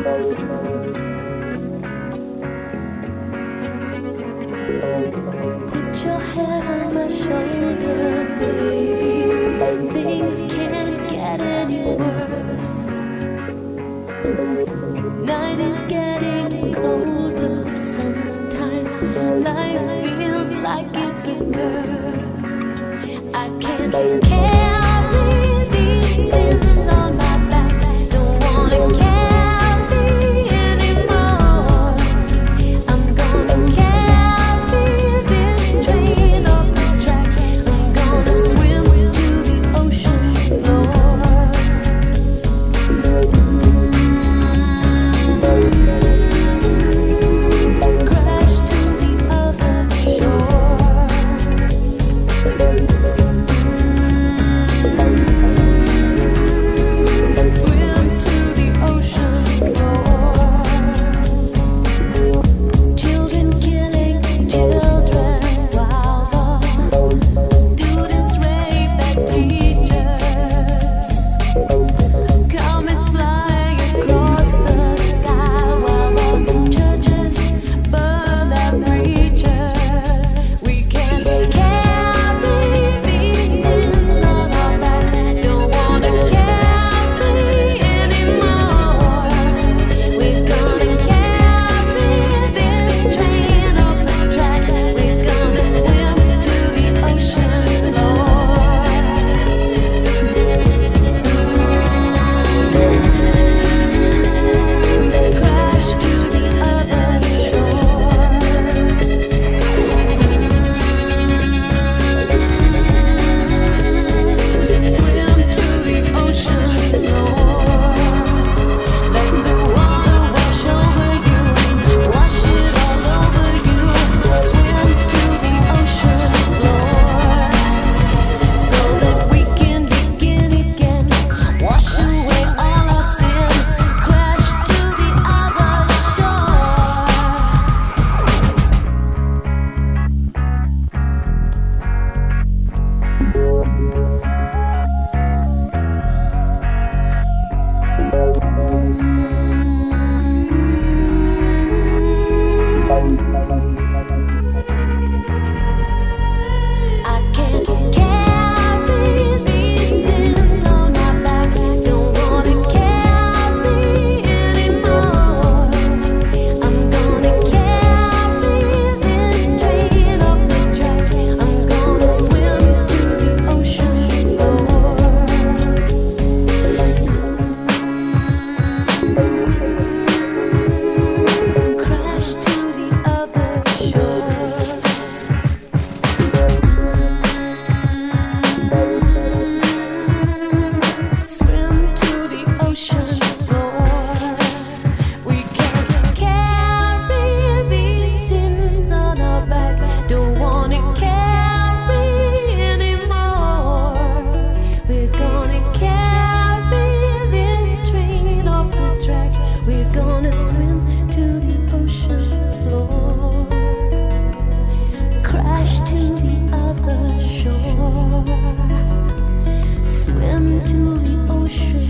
Put your head on my shoulder, baby. Things can't get any worse. Night is getting colder. Sometimes life feels like it's a curse. I can't carry these sins on my back. Don't wanna carry anymore. I'm gonna carry this train off the track. I'm gonna swim to the ocean floor. Crash to the other shore. Swim to the ocean floor. Children killing children while the students rape their teachers. Comets flying across the sky while the churches burn their preachers. We can't carry these sins on our back. Don't wanna carry anymore. We're gonna carry this train off the track. We're gonna swim to the ocean floor. Crash to the other shore. Swim to the ocean floor. Let the water wash over you, wash it all over you. Swim to the ocean floor, so that we can begin again. Wash away all our sin. Crash to the other shore. I can't carry these sins on my back. Don't wanna carry anymore. I'm gonna carry this train off the track. I'm gonna swim to the ocean floor. Crash to the other shore. Swim to the ocean floor. We can't carry these sins on our back. Don't wanna carry anymore. We're gonna carry this train off the track. We're gonna swim to the ocean floor. Crash to the other shore. Swim to the ocean